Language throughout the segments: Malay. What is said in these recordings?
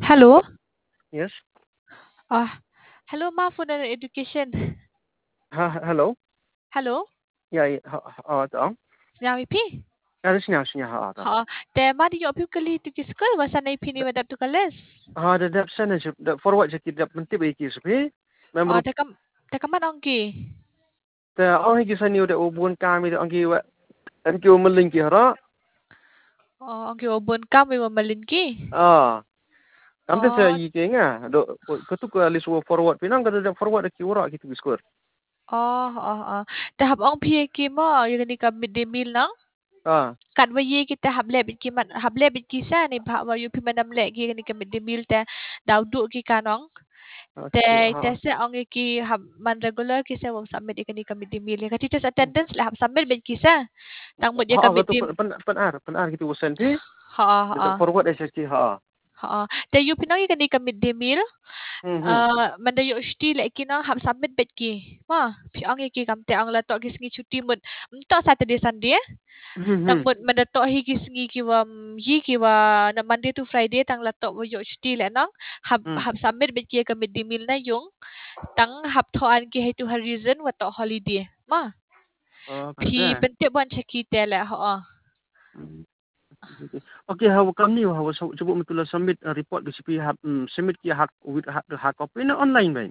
Hello. Yes. Hello, Ma for the education. Hello. Hello. Yeah. Đó. Now pi. Đó sinya ha đó. Te ma di yopi kali tu kiskal wasa na pi ni wadap tu kales. The depth sentence the forward sekit dap mentip iki sepi. Member Te kaman ongki. the only ki sani udah ubun kami the ongi wa anki umelin ki hara. Ongki obon kam wi mamalin ki. Kam te sa iki nga do ketuk alis wa forward pinang kata da forward ki ura ki tu score. Te hab ong pi ki mo yuni ka midday meal nang. Kat wa ye kita hable bit ki sa ni ba wa yupi manam le ki ni ka midday meal te daw du ki kanong. Te se ong ki hab man regular ki se wong submit ikani ka midday meal ka teachers attendance la hab submit bit ki sa. Tang mo ye ka midday meal. Penar gitu usen pi. Ha. Forward esa ki ha. Te yu pinang ikani ka midday meal. Manda yo shti le kinang hab submit bet ki. Ma, pi ang ki kam te ang la to ki sngi chuti mut. Mta Saturday Sunday. Tang mut manda to hi ki sngi ki wa yi ki wa na Monday to Friday tang la to yo shti le nang hab submit bet ki ka midday meal na yung tang hab tho an ki hetu har reason wa to holiday. Ma. Pi pentik bon cheki te le ha. Okay, how come you how coba betul submit report di CP submit ki hard with hard copy na online ba?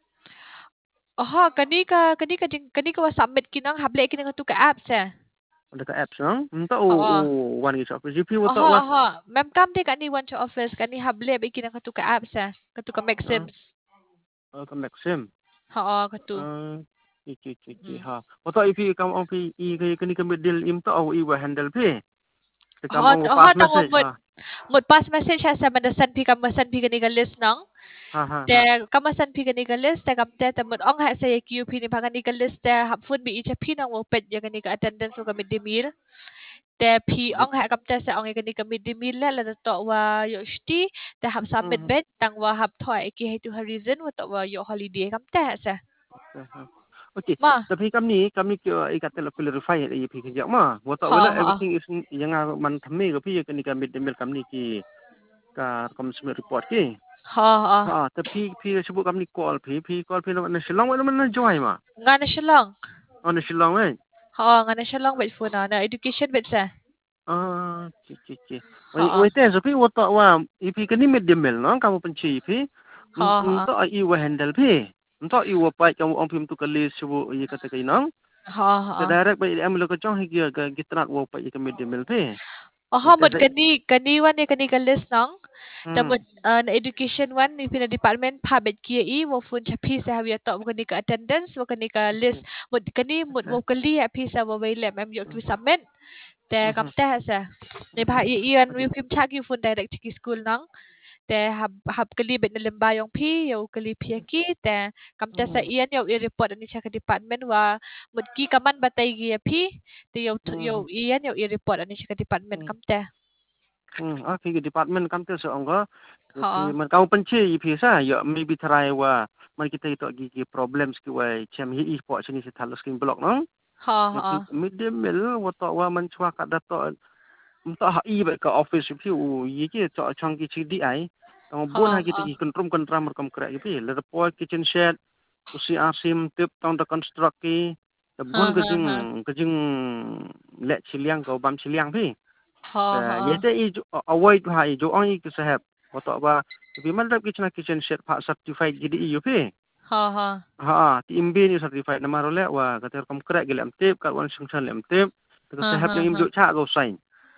Kani ka wa submit kinang hable kinang tu ka apps eh. Ada ka apps nang? Entah one is office CP wa ta Mem kam te kani one to office kani hable be kinang tu ka apps eh. Katu ka Maxims. Ka Maxim. Katu. Iki ha. Wata ipi kam ang pi i kani ka deal im ta i wa handle pi. Kam ang pass message. Mut pass message sa madasan pi kam masan pi kani ka list nang. Te kamasan pi kani ka list te kam te mut ong ha sa QP ni pa kani ka list te hapfun bi icha pi nang wo pet ya kani ka attendance ko midday meal. Te pi ong ha kam te sa ong kani ka midday meal la to wa yo shti te hap submit bet tang wa hap thoi ki hetu ha reason wa to wa yo holiday kam te sa. Okay. Tapi kami ikat telah clarify ia pi kerja ma. Wata wala everything is yang man thame ko pi kani ka midday meal kami ki ka consumer report ki. Tapi sebut kami call call na Shillong wala man na joy ma. Nga na Shillong. Na Shillong eh. Nga na Shillong bet phone na education bet sa. Okay. Wait so pi wata wa ipi kani midday meal no kamu penci pi. Untuk ai wa handle pi. Untuk i wa pai kamu om pim tu kali sebut ia kata kai nang. Direct by am lo ko chong hi ga gitrat wa pai ka midday meal pi. Mut kani wan ni kani ka list nang. Tamut na education one ni pina department phabet kia wo phone chapi sa hawi to kani ka attendance wo kani ka list mut wo kali ha pi sa wo wele mem yo tu submit te kam te sa ni ba ian wi pim chaki phone direct ki school nang te hab kali bet na lemba yong pi yo kali pi ki te kam te sa ian yo I report ani cha ka department wa mut ki kaman batai gi pi te yo ian yo I report ani cha ka department kam te Okay, department kam te so angga man kau penci pi sa ya maybe try wa man kita itu gi problems ki wa chem hi po sini si thalus king block no midday meal wa to wa man chwa ka da to ta i ba ka office pi u yi ki to chang ki chi di ai tong bon ha ki ti control mer kam kra pi le po kitchen shed usi asim tip tong da construct ki da bon ka jing le chiliang ko bam chiliang pi ye te I avoid hai jo ong ki sahab wa to ba bi man da kitchen shed pha certified gi di pi ti imbe ni certified na marole wa ka ter kam kra gi lem tip ka wan sungsan lem tip ka sahab ni im jo cha go sign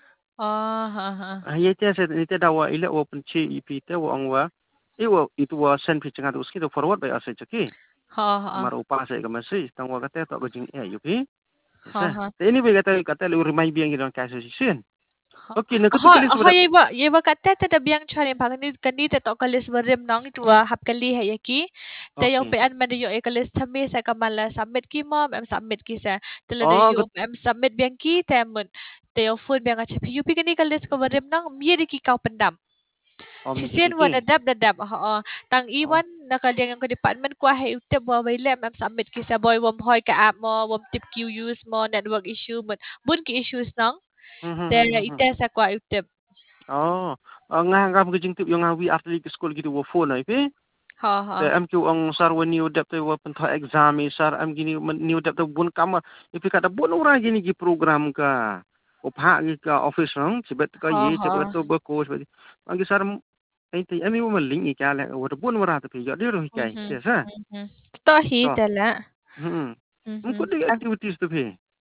ye te se ni te da wa ile open chi ip te wa ong wa itu wa send pi changa uski to forward by ase chaki mar upa se ga message tang wa ka te to go jing e yu pi te ni be ka te lu remind bi ngi don ka se sin okay na kutu kali sudah ye ba katte te da biang chani phagani kani te to kalis warim nong tu hap kali he yaki te yo pe an man yo e kalis thami sa kamala submit ki mom em submit ki sa te le yo em submit biang ki te mun te yo phone biang acha pi pi kani kalis ko warim nong mi ki kau pendam Sisian wa dadap tang iwan nakaliang ang department kwa he utte bo wele em submit ki sa boy wom hoy ka app mo wom tip q use mo network issue bun ki issues nong te ite sa kwa utip nga ngam ke jingtip yang ngawi after ke school gitu wo phone ai pe te am chu ong sar wo new dep te wo pen tho exam sar am gini new dep te bun kam ipi kata bun ura gini gi program ka opha gi ka office rong chibet ka ye chibet to ba ko chibet ang sar ai te ami wo link i ka le wo bun ura te pi yo de ro hi kai te sa to hi te la ko de activities te pi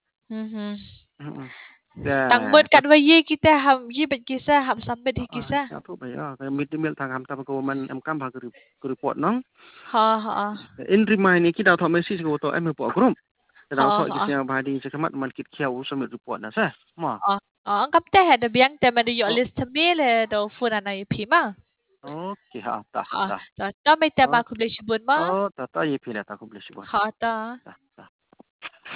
tang mut kat wa ye kita ham yi bet kisa ham sambet hi kisa ya to ba ya mid mil thang ham ta ko man am kam ba ko report nong in remind ki da tho message ko to em po group da tho ki sia ba ding se kamat man kit khiau submit report na sa ma ang kap te ha de biang te ma de yo list me le do fu na na pi ma okay ha ta ta ta mai te ma ku le shi bun ma ta ye pi la ta ko ble shi ha ta ta